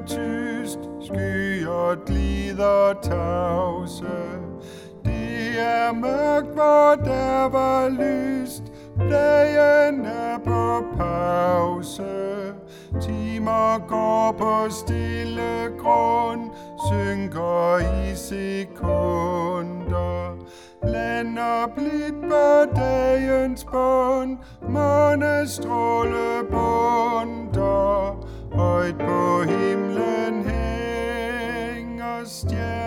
tyst, skyer glider tavse. Det er mørkt, hvor der var lyst, dagen er på pause. Timer går på stille grund, synker i sekunder. Lander blidt på dagens bund, månestråle bunter. Højt på himlen hænger stjerner.